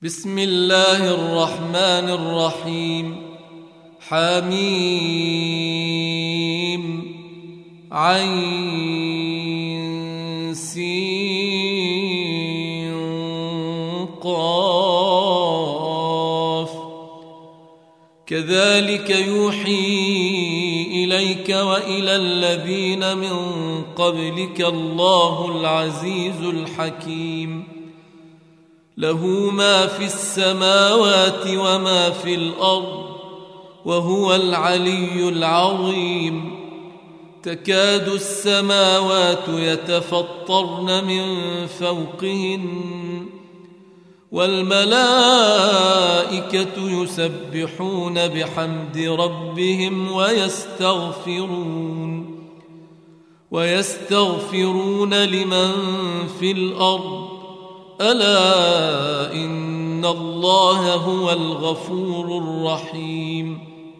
بسم الله الرحمن الرحيم. حميم عين سين قاف. كذلك يوحي إليك وإلى الذين من قبلك الله العزيز الحكيم. له ما في السماوات وما في الأرض وهو العلي العظيم. تكاد السماوات يتفطرن من فوقهن والملائكة يسبحون بحمد ربهم ويستغفرون لمن في الأرض ألا إن الله هو الغفور الرحيم.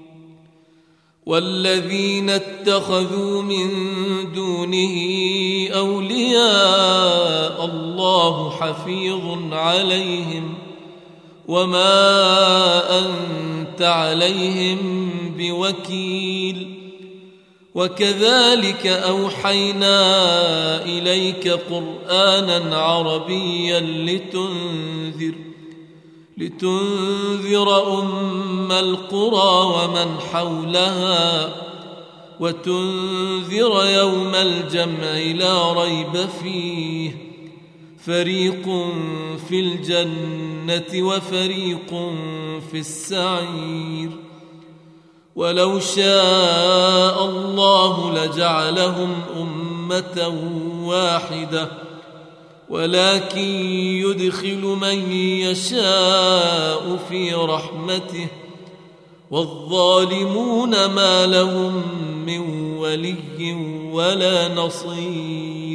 والذين اتخذوا من دونه أولياء الله حفيظ عليهم وما أنت عليهم بوكيل. وكذلك أوحينا إليك قرآنا عربيا لتنذر أم القرى ومن حولها وتنذر يوم الجمع لا ريب فيه. فريق في الجنة وفريق في السعير. ولو شاء الله لجعلهم أمة واحدة ولكن يدخل من يشاء في رحمته والظالمون ما لهم من ولي ولا نصير.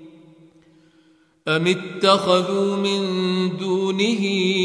أم اتخذوا من دونه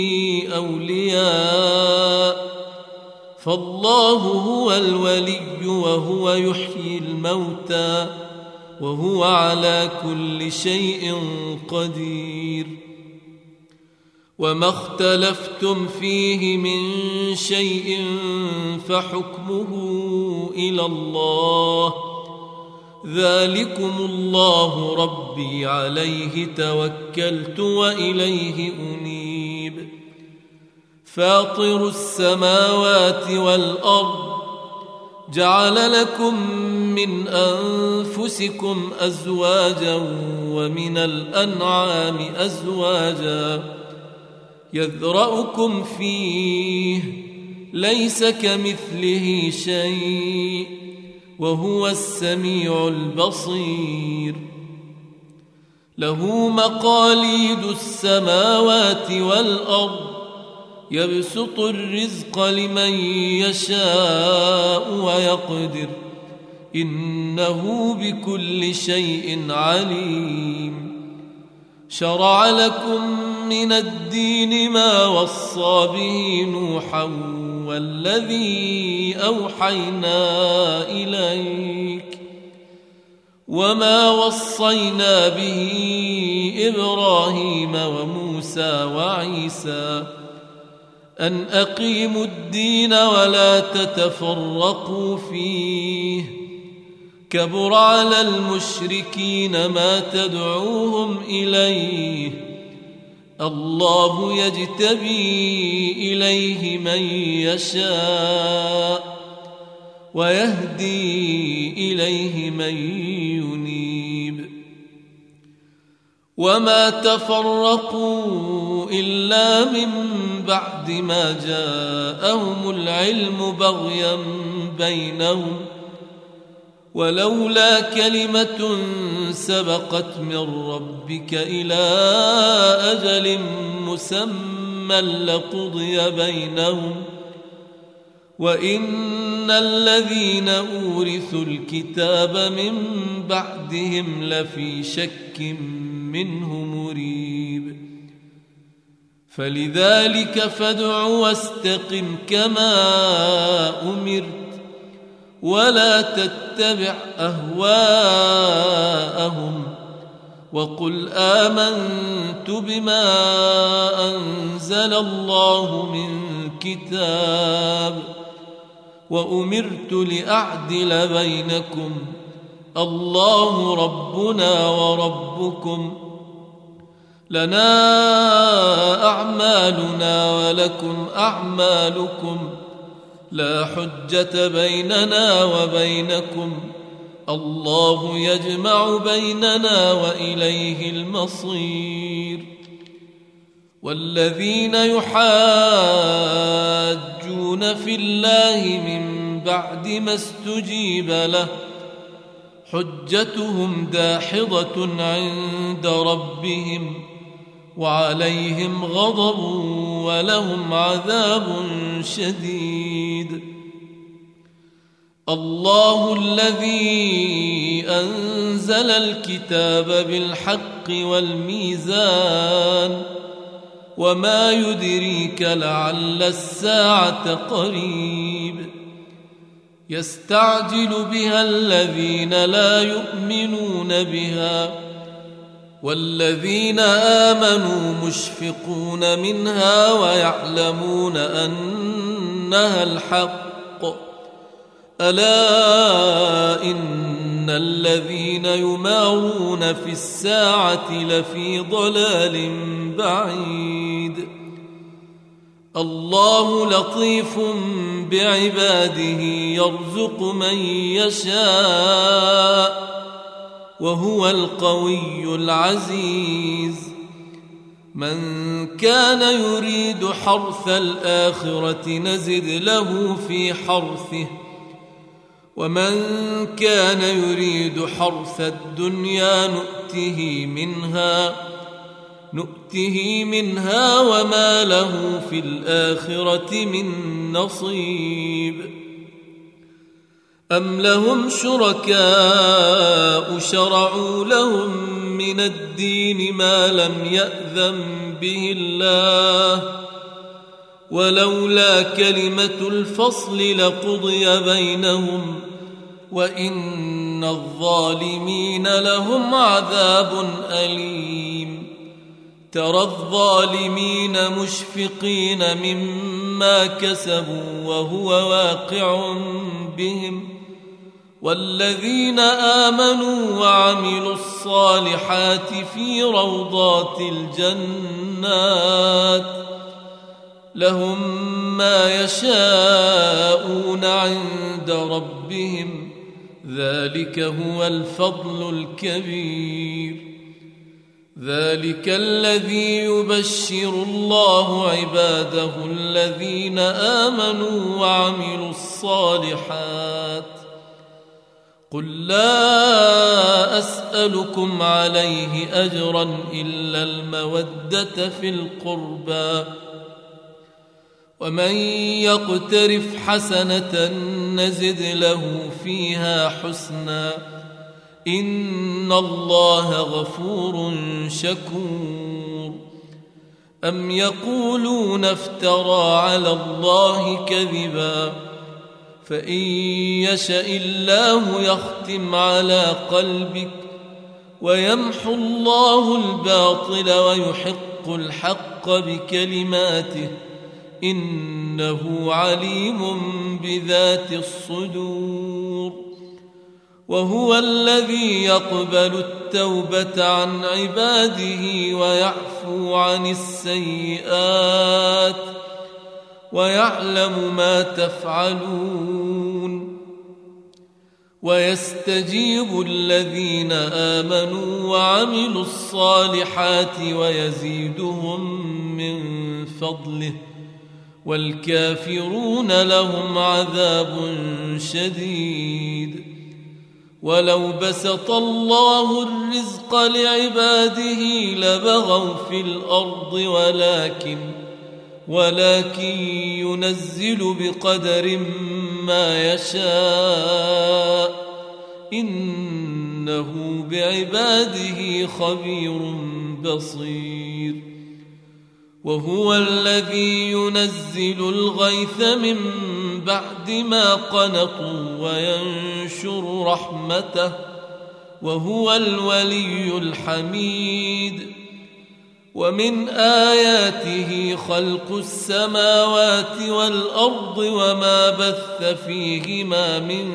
أولياء فالله هو الولي وهو يحيي الموتى وهو على كل شيء قدير. وما اختلفتم فيه من شيء فحكمه إلى الله. ذلكم الله ربي عليه توكلت وإليه أنيب. فاطر السماوات والأرض جعل لكم من أنفسكم أزواجا ومن الأنعام أزواجا يذرأكم فيه ليس كمثله شيء وهو السميع البصير. له مقاليد السماوات والأرض يبسط الرزق لمن يشاء ويقدر إنه بكل شيء عليم. شرع لكم من الدين ما وصى به نوحا والذي أوحينا إليك وما وصينا به إبراهيم وموسى وعيسى أن أقيموا الدين ولا تتفرقوا فيه. كبر على المشركين ما تدعوهم إليه. الله يجتبي إليه من يشاء ويهدي إليه من ينيب. وما تفرقوا إلا من بعد ما جاءهم العلم بغيا بينهم ولولا كلمة سبقت من ربك إلى أجل مسمى لقضي بينهم وإن الذين أورثوا الكتاب من بعدهم لفي شك منه مريب. فلذلك فادع واستقم كما أمرت ولا تتبع أهواءهم وقل آمنت بما أنزل أنزل الله من كتاب وأمرت لأعدل بينكم الله ربنا وربكم لنا أعمالنا ولكم أعمالكم لا حجة بيننا وبينكم الله يجمع بيننا وإليه المصير. والذين يحاجون في الله من بعد ما استجيب له حجتهم داحضة عند ربهم وعليهم غضب ولهم عذاب شديد. الله الذي أنزل الكتاب بالحق والميزان وما يدريك لعل الساعة قريب يستعجل بها الذين لا يؤمنون بها والذين آمنوا مشفقون منها ويعلمون أنها الحق ألا إن الذين يمارون في الساعة لفي ضلال بعيد. الله لطيف بعباده يرزق من يشاء وهو القوي العزيز. من كان يريد حرث الآخرة نزد له في حرثه ومن كان يريد حرث الدنيا نؤته منها وما له في الآخرة من نصيب. أم لهم شركاء شرعوا لهم من الدين ما لم يأذن به الله ولولا كلمة الفصل لقضي بينهم وإن الظالمين لهم عذاب أليم. ترى الظالمين مشفقين مما كسبوا وهو واقع بهم والذين آمنوا وعملوا الصالحات في روضات الجنات لهم ما يشاءون عند ربهم ذلك هو الفضل الكبير. ذلك الذي يبشر الله عباده الذين آمنوا وعملوا الصالحات. قل لا أسألكم عليه أجرا إلا المودة في القربى ومن يقترف حسنة نزد له فيها حسنا إن الله غفور شكور. أم يقولون افترى على الله كذبا فإن يشأ الله يختم على قلبك ويمحو الله الباطل ويحق الحق بكلماته إنه عليم بذات الصدور. وهو الذي يقبل التوبة عن عباده ويعفو عن السيئات ويعلم ما تفعلون. ويستجيب الذين آمنوا وعملوا الصالحات ويزيدهم من فضله والكافرون لهم عذاب شديد. ولو بسط الله الرزق لعباده لبغوا في الأرض ولكن ينزل بقدر ما يشاء إنه بعباده خبير بصير. وهو الذي ينزل الغيث من بعد ما قنطوا وينشر رحمته وهو الولي الحميد. ومن آياته خلق السماوات والأرض وما بث فيهما من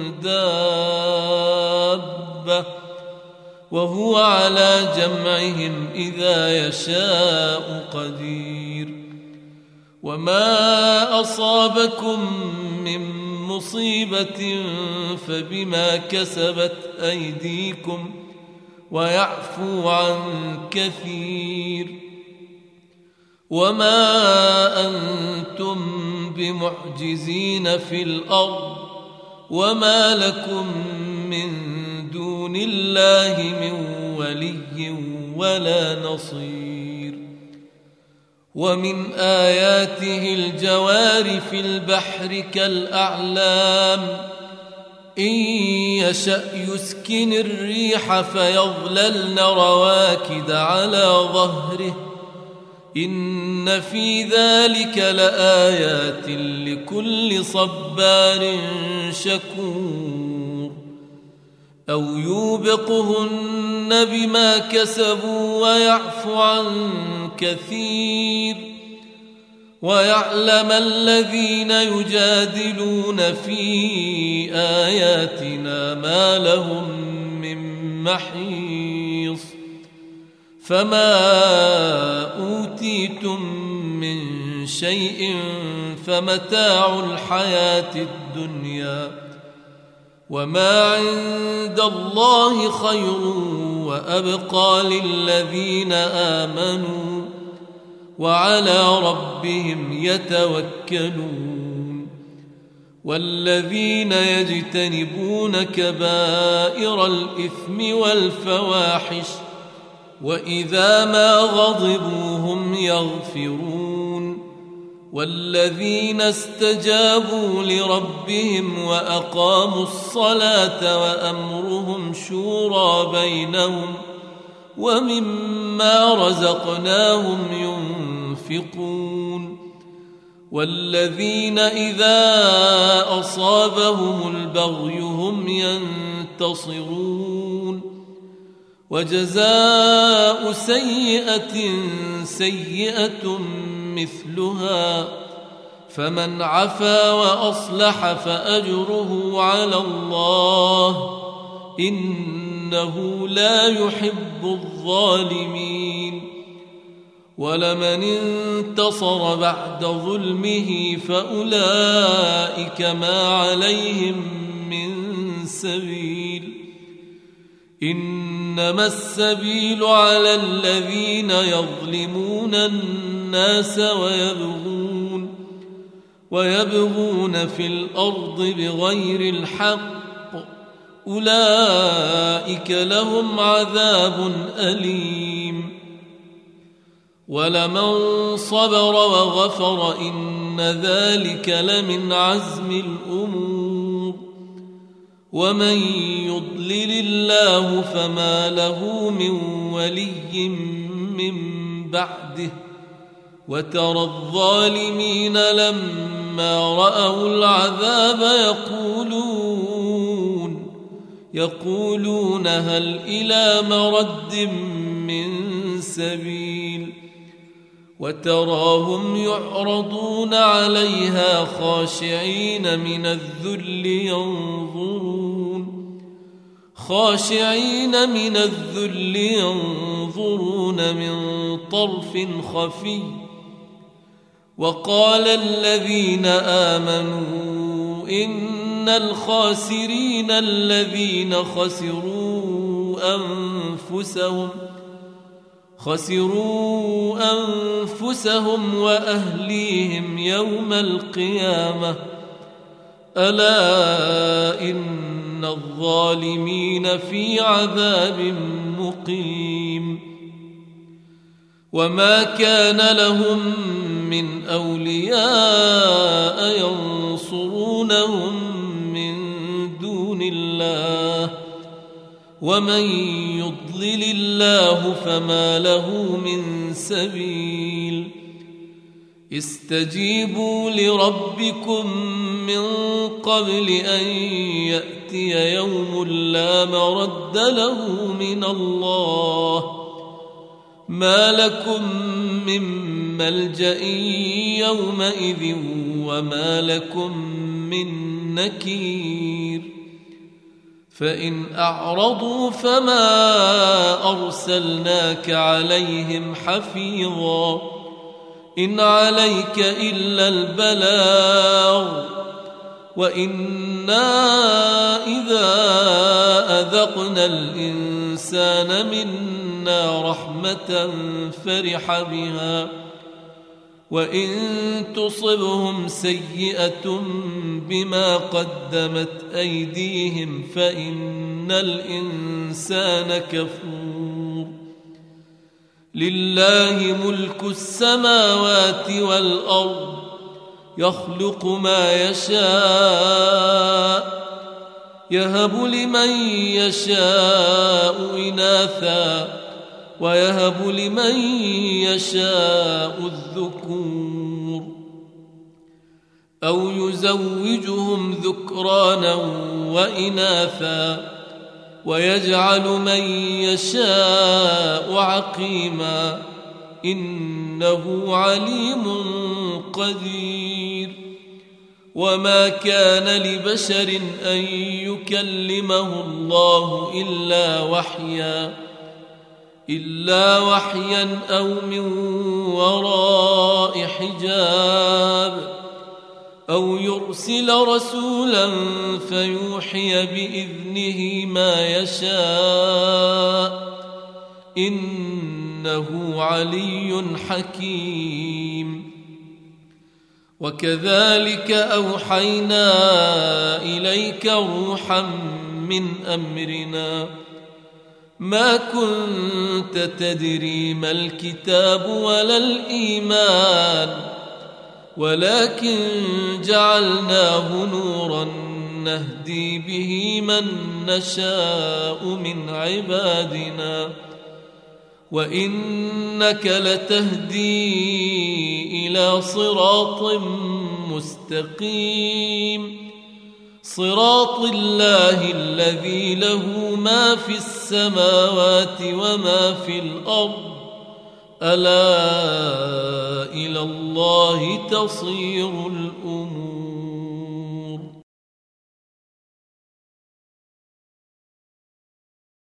دابة وهو على جمعهم إذا يشاء قدير وما أصابكم من مصيبة فبما كسبت أيديكم ويعفو عن كثير وما أنتم بمعجزين في الأرض وما لكم من دون الله من ولي ولا نصير ومن آياته الجوار في البحر كالأعلام إن يشأ يسكن الريح فيظللن رواكد على ظهره إن في ذلك لآيات لكل صبار شكور أو يوبقهن بما كسبوا ويعفو عن كثير ويعلم الذين يجادلون في آياتنا ما لهم من محيص فما أوتيتم من شيء فمتاع الحياة الدنيا وما عند الله خير وأبقى للذين آمنوا وعلى ربهم يتوكلون والذين يجتنبون كبائر الإثم والفواحش وإذا ما غضبوا هم يغفرون والذين استجابوا لربهم وأقاموا الصلاة وأمرهم شورى بينهم ومما رزقناهم ينفقون والذين إذا أصابهم البغي هم ينتصرون وجزاء سيئة سيئة مثلها فمن عفا وأصلح فأجره على الله إنه لا يحب الظالمين ولمن انتصر بعد ظلمه فأولئك ما عليهم من سبيل إنما السبيل على الذين يظلمون الناس ويبغون في الأرض بغير الحق أولئك لهم عذاب أليم ولمن صبر وغفر إن ذلك لمن عزم الأمور ومن يضلل الله فما له من ولي من بعده وترى الظالمين لما رأوا العذاب يقولون هل إلى مرد من سبيل وتراهم يعرضون عليها خاشعين من الذل ينظرون من طرف خفي وقال الذين آمنوا إن الخاسرين الذين خسروا أنفسهم وأهليهم يوم القيامة ألا إن الظالمين في عذاب مقيم وما كان لهم من أولياء ينصرونهم من دون الله ومن يضلل الله فما له من سبيل استجيبوا لربكم من قبل أن يأتي يوم لا مرد له من الله ما لكم من ملجأ يومئذ وما لكم من نكير فإن أعرضوا فما أرسلناك عليهم حفيظا إن عليك إلا البلاغ وإنا إذا أذقنا الإنسان منا رحمة فرح بها وإن تصبهم سيئة بما قدمت أيديهم فإن الإنسان كفور لله ملك السماوات والأرض يخلق ما يشاء يهب لمن يشاء إناثا ويهب لمن يشاء الذكور أو يزوجهم ذكرانا وإناثا ويجعل من يشاء عقيما إنه عليم قدير وما كان لبشر أن يكلمه الله إلا وحيا أو من وراء حجاب أو يرسل رسولا فيوحي بإذنه ما يشاء إنه علي حكيم وكذلك أوحينا إليك روحا من أمرنا ما كنت تدري ما الكتاب ولا الإيمان ولكن جعلناه نورا نهدي به من نشاء من عبادنا وإنك لتهدي إلى صراط مستقيم صراط الله الذي له ما في السماوات وما في الأرض ألا إلى الله تصير الأمور